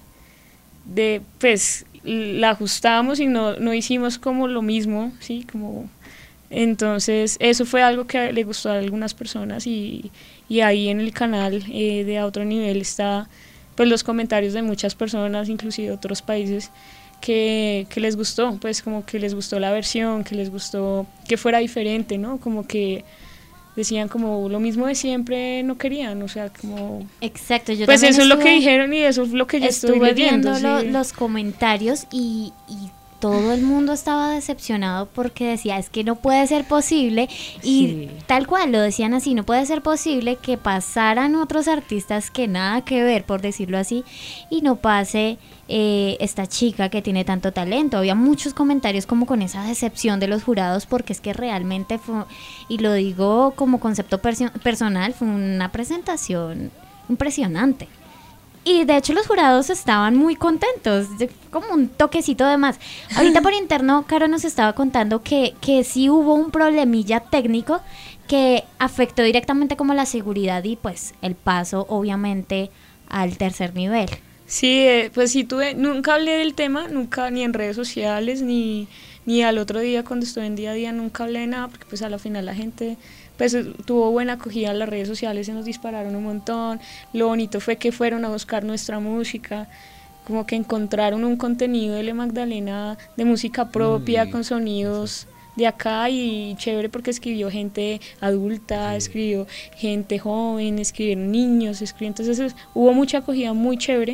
de, pues la ajustamos y no, no hicimos como lo mismo, ¿sí? Como, entonces eso fue algo que le gustó a algunas personas y, y ahí en el canal eh, de A Otro Nivel está pues los comentarios de muchas personas, inclusive de otros países, que, que les gustó, pues como que les gustó la versión, que les gustó que fuera diferente, ¿no? Como que decían como lo mismo de siempre no querían, o sea, como... Exacto, yo Pues también eso es lo que estuve- dijeron y eso es lo que yo estoy Estuve leyendo. viendo lo- sí. los comentarios y, y todo el mundo estaba decepcionado porque decía, es que no puede ser posible, y Sí. tal cual lo decían así, no puede ser posible que pasaran otros artistas que nada que ver, por decirlo así, y no pase eh, esta chica que tiene tanto talento. Había muchos comentarios como con esa decepción de los jurados, porque es que realmente fue, y lo digo como concepto perso- personal, fue una presentación impresionante. Y de hecho los jurados estaban muy contentos, de- como un toquecito de más. Ahorita por interno, Caro nos estaba contando que, que sí hubo un problemilla técnico que afectó directamente como la seguridad y pues el paso obviamente al tercer nivel. Sí, eh, pues sí tuve, nunca hablé del tema, nunca, ni en redes sociales, ni, ni al otro día cuando estuve en día a día, nunca hablé de nada, porque pues a la final la gente pues eh, tuvo buena acogida en las redes sociales, se nos dispararon un montón. Lo bonito fue que fueron a buscar nuestra música, como que encontraron un contenido de Le Magdalena de música propia, Uy, con sonidos de acá, y chévere porque escribió gente adulta, escribió gente joven, escribieron niños, escribió, entonces es- hubo mucha acogida muy chévere.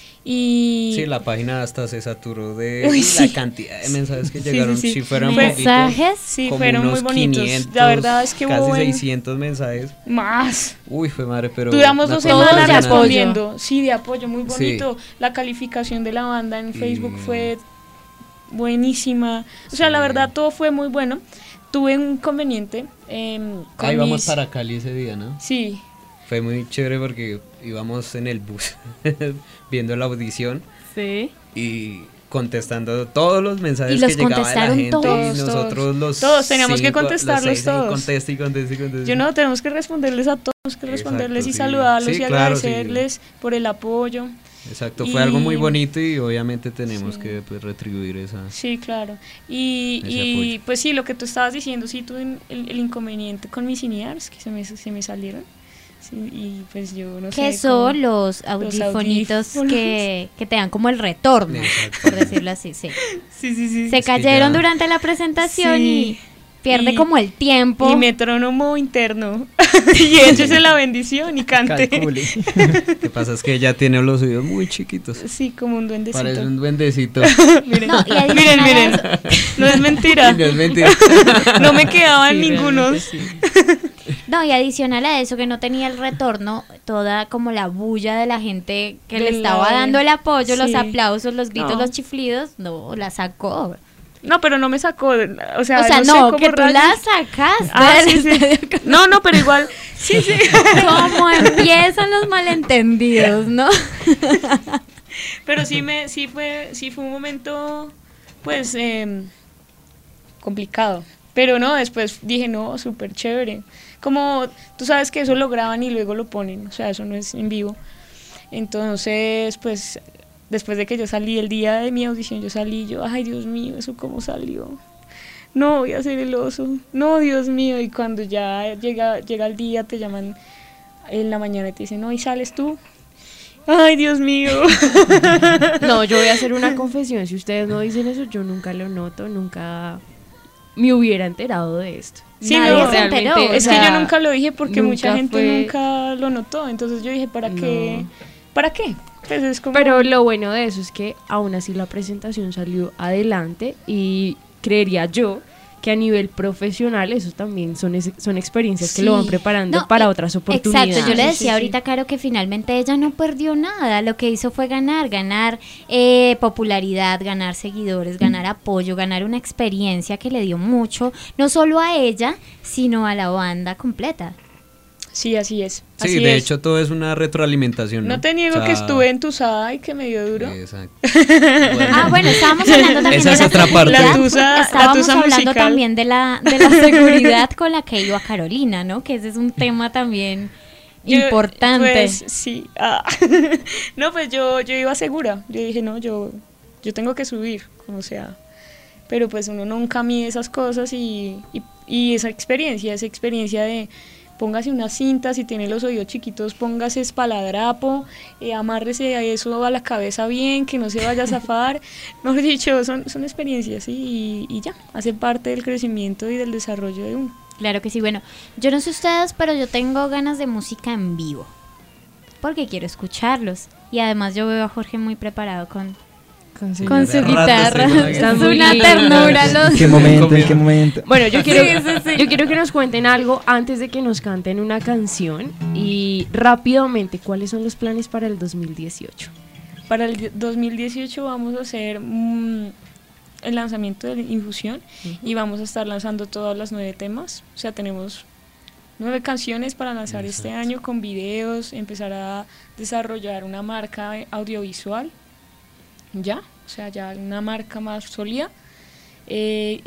Y Sí, la página hasta se saturó de Uy, la sí. cantidad de mensajes que Sí, llegaron. sí, sí. Si fueran Mensajes, poquitos, sí, como fueron muy unos bonitos. quinientos, La verdad es que hubo casi buen- seiscientos mensajes. más. Uy, fue madre, pero Duramos una dos cosa semanas impresionante. respondiendo. Sí, de apoyo, muy Sí. bonito. La calificación de la banda en Facebook Y- fue buenísima. O sea, la verdad, todo fue muy bueno. Tuve un inconveniente. em, con Ahí vamos mis- para Cali ese día, ¿no? Sí, Fue muy chévere porque íbamos en el bus viendo la audición Sí. y contestando todos los mensajes ¿Y los que llegaban de la contestaron gente todos? y nosotros Todos, los todos teníamos que cinco, los contestarlos seis ahí, todos. conteste y conteste y conteste. yo no, tenemos que responderles a todos, que responderles y sí. saludarlos Sí, y claro, sí. agradecerles por el apoyo. Exacto, fue algo muy Y- bonito y obviamente tenemos Sí. que pues, retribuir esa... Sí, claro. Y, Ese y apoyo. pues sí, lo que tú estabas diciendo, sí tuve un- el, el inconveniente con mis in-ears, que se me, se me salieron. Sí, y pues yo no sé. Que son cómo- los audifonitos audífonos. que, que te dan como el retorno, Exacto. por decirlo así, sí. Sí, sí, sí. Se Es que cayeron ya- durante la presentación Sí. y pierde Y- como el tiempo. Y metrónomo interno. y échese la bendición y cante. Calcule. Lo que pasa es que ella tiene los oídos muy chiquitos. Sí, como un duendecito. Parece un duendecito. miren, no, miren, miren. No es mentira. No es mentira. No me quedaban sí, ningunos. Sí. No, y adicional a eso, que no tenía el retorno, toda como la bulla de la gente que de le estaba la... dando el apoyo, sí. los aplausos, los gritos, no. los chiflidos, no, la sacó. No, pero no me sacó, o sea, o sea no, no que tú la sacaste. Ah, sí, sí. No, no, pero igual, sí, sí. Cómo empiezan los malentendidos, ¿no? Pero sí me, sí fue, sí fue un momento, pues, eh, complicado. Pero no, después dije, no, súper chévere. Como, tú sabes que eso lo graban y luego lo ponen, o sea, eso no es en vivo. Entonces, pues, después de que yo salí, el día de mi audición, yo salí, yo, ay, Dios mío, ¿eso cómo salió? No, voy a ser el oso, no, Dios mío. Y cuando ya llega, llega el día, te llaman en la mañana y te dicen, no, ¿y sales tú? Ay, Dios mío. No, yo voy a hacer una confesión, si ustedes no dicen eso, yo nunca lo noto, nunca me hubiera enterado de esto. Sí, no, realmente, es que yo nunca lo dije porque mucha gente fue... nunca lo notó, entonces yo dije, ¿para no. qué? ¿Para qué? Pues es como... Pero lo bueno de eso es que aún así la presentación salió adelante y creería yo que a nivel profesional eso también son, es, son experiencias sí. que lo van preparando no, para eh, otras oportunidades. Exacto, yo le decía sí, sí, ahorita, sí. Caro, que finalmente ella no perdió nada, lo que hizo fue ganar, ganar eh, popularidad, ganar seguidores, ganar apoyo, ganar una experiencia que le dio mucho, no solo a ella, sino a la banda completa. Sí, así es. Sí, así de es. hecho todo es una retroalimentación. No, no te niego o sea, que estuve entusada y que me dio duro. Exacto. Bueno. Ah, bueno, estábamos hablando también Esa de es la otra parte. La tusa, estábamos la tusa hablando musical. también de la, de la seguridad con la que iba Carolina, ¿no? Que ese es un tema también yo, importante. Pues sí. Ah. No, pues yo, yo iba segura. Yo dije, no, yo, yo tengo que subir, como sea. Pero pues uno nunca mide esas cosas y, y, y esa experiencia, esa experiencia de... Póngase unas cintas, si tiene los oídos chiquitos, póngase espaladrapo, eh, amárrese a eso a la cabeza bien, que no se vaya a zafar. Mejor dicho, son, son experiencias ¿sí? y, y ya, hace parte del crecimiento y del desarrollo de uno. Claro que sí, bueno, yo no sé ustedes, pero yo tengo ganas de música en vivo, porque quiero escucharlos. Y además yo veo a Jorge muy preparado con... Con su, con su guitarra, es una ternura. Los... ¿En qué momento? ¿En qué momento? Bueno, yo quiero, sí, sí, sí. yo quiero que nos cuenten algo antes de que nos canten una canción y rápidamente, ¿cuáles son los planes para el dos mil dieciocho? Para el dos mil dieciocho vamos a hacer mmm, el lanzamiento de Infusión uh-huh. y vamos a estar lanzando todas las nueve temas, o sea, tenemos nueve canciones para lanzar Exacto. este año con videos, empezar a desarrollar una marca audiovisual. Ya, o sea, ya una marca más sólida eh,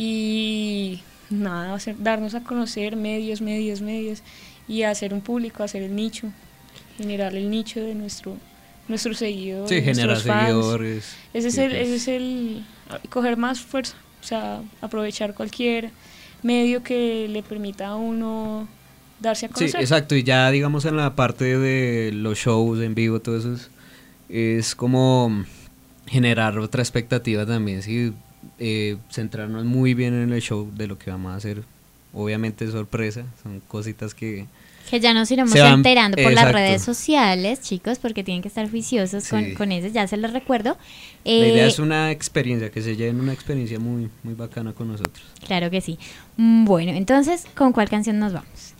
y nada, hacer, darnos a conocer medios, medios, medios y hacer un público, hacer el nicho, generar el nicho de nuestro nuestros seguidores, sí, generar seguidores. Ese es el, ese es el coger más fuerza, o sea, aprovechar cualquier medio que le permita a uno darse a conocer. Sí, exacto, y ya digamos en la parte de los shows en vivo, todo eso es, es como generar otra expectativa también, sí, eh, centrarnos muy bien en el show de lo que vamos a hacer, obviamente sorpresa, son cositas que que ya nos iremos van, enterando por exacto. las redes sociales, chicos, porque tienen que estar juiciosos sí. con, con eso, ya se los recuerdo. Eh, la idea es una experiencia, que se lleven una experiencia muy, muy bacana con nosotros. Claro que sí. Bueno, entonces, ¿con cuál canción nos vamos?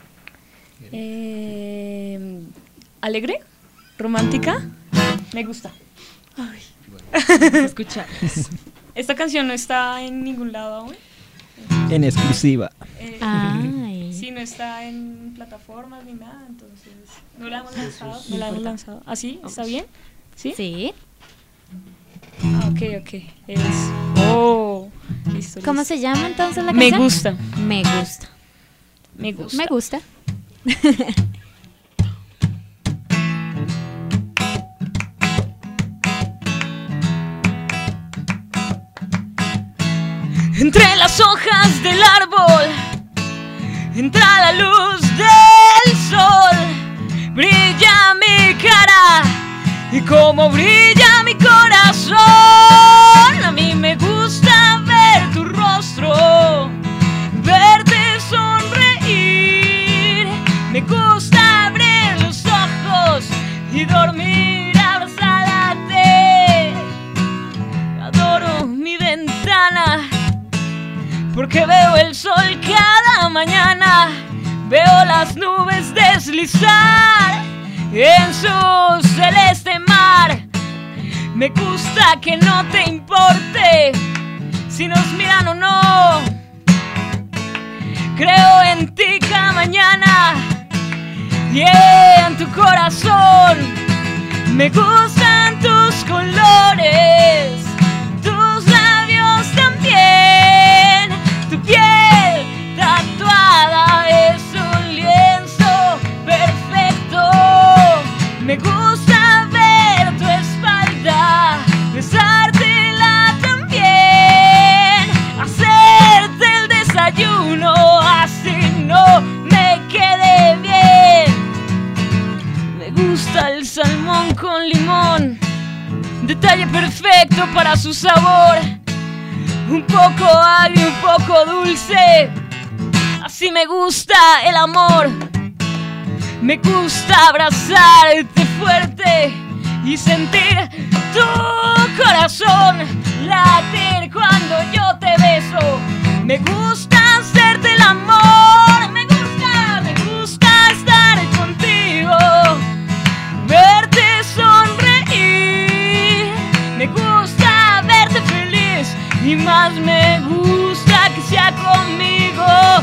Eh, ¿Alegre? ¿Romántica? Me gusta. Ay. Escuchar. Esta canción no está en ningún lado aún. En exclusiva. Eh, Ay. Sí, no está en plataformas ni nada, entonces no la hemos lanzado. No la hemos lanzado. ¿Ah, sí? ¿Está bien? ¿Sí? Sí. Ah, ok, ok. Es. Oh. Listo, ¿Cómo listo. se llama entonces la Me canción? gusta. Me gusta. Me gusta. Me gusta. Entre las hojas del árbol entra la luz del sol, brilla mi cara y como brilla mi corazón. A mí me gusta ver tu rostro, verte sonreír, me gusta las nubes deslizar en su celeste mar. Me gusta que no te importe si nos miran o no. Creo en ti cada mañana y en tu corazón. Me gustan tus colores, tus labios también. Tu piel tatuada es un lienzo perfecto. Me gusta ver tu espalda, besártela también, hacerte el desayuno, así no me quede bien. Me gusta el salmón con limón, detalle perfecto para su sabor. Un poco agrio, un poco dulce, así me gusta el amor. Me gusta abrazarte fuerte y sentir tu corazón latir cuando yo te beso. Me gusta hacerte el amor, me gusta, me gusta estar contigo, verte sonreír. Me gusta verte feliz y más me gusta que sea conmigo.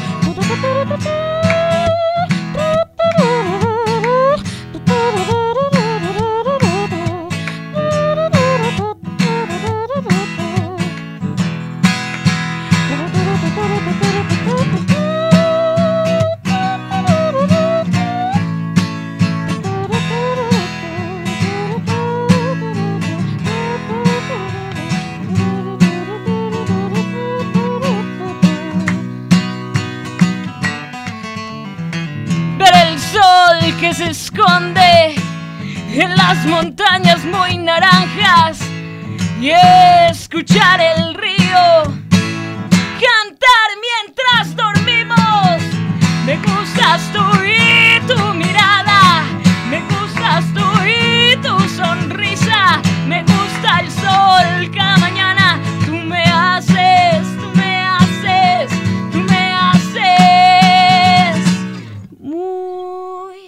Que se esconde en las montañas muy naranjas y escuchar el río cantar mientras dormimos. Me gustas tú y tu mirada, me gustas tú y tu sonrisa. Me gusta el sol cada mañana, tú me haces, tú me haces, tú me haces muy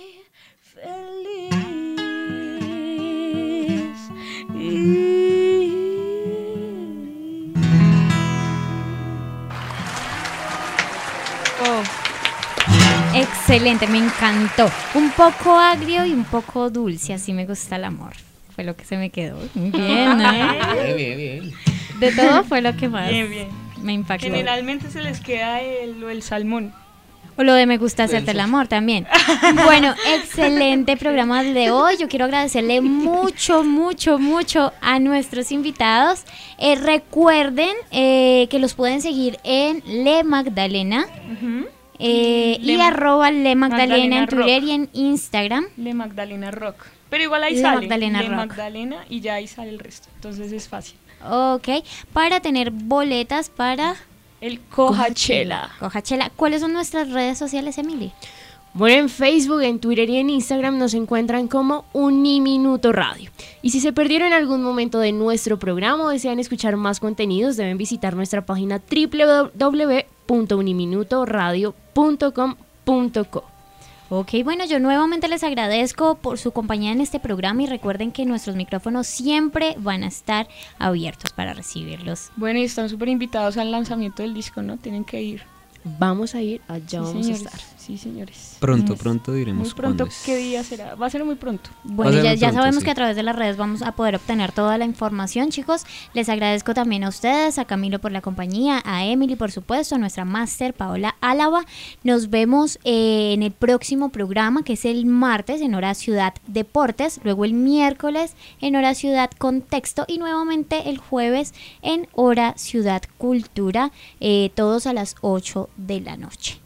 excelente, me encantó. Un poco agrio y un poco dulce, así me gusta el amor. Fue lo que se me quedó. Bien, ¿eh? Bien, bien, bien. De todo fue lo que más bien, bien. me impactó. Generalmente se les queda el, el salmón. O lo de me gusta hacerte el amor también. Bueno, excelente programa de hoy. Yo quiero agradecerle mucho, mucho, mucho a nuestros invitados. Eh, recuerden eh, que los pueden seguir en Le Magdalena. Uh-huh. Eh, Le, y arroba Le Magdalena, Magdalena en Twitter y en Instagram. Le Magdalena Rock. Pero igual ahí Le sale Magdalena Le Rock. Magdalena y ya ahí sale el resto. Entonces es fácil. Ok, para tener boletas para el Coachella. Coachella. ¿Cuáles son nuestras redes sociales, Emily? Bueno, en Facebook, en Twitter y en Instagram nos encuentran como Uniminuto Radio. Y si se perdieron algún momento de nuestro programa o desean escuchar más contenidos, deben visitar nuestra página doble u doble u doble u punto uniminuto radio punto com punto co. Ok, bueno, yo nuevamente les agradezco por su compañía en este programa y recuerden que nuestros micrófonos siempre van a estar abiertos para recibirlos. Bueno, y están súper invitados al lanzamiento del disco, ¿no? Tienen que ir. Vamos a ir, allá sí, vamos señores. a estar. Sí, señores. Pronto, Muy, pronto diremos Muy pronto, cuándo es. ¿qué día será? Va a ser muy pronto. Bueno, ya, ya pronto, sabemos sí. que a través de las redes vamos a poder obtener toda la información, chicos. Les agradezco también a ustedes, a Camilo por la compañía, a Emily por supuesto, a nuestra máster Paola Álava. Nos vemos eh, en el próximo programa, que es el martes en Hora Ciudad Deportes, luego el miércoles en Hora Ciudad Contexto y nuevamente el jueves en Hora Ciudad Cultura, eh, todos a las ocho de la noche.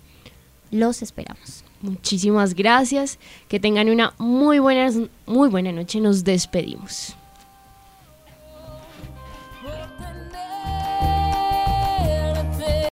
Los esperamos. Muchísimas gracias, que tengan una muy buena, muy buena noche, nos despedimos.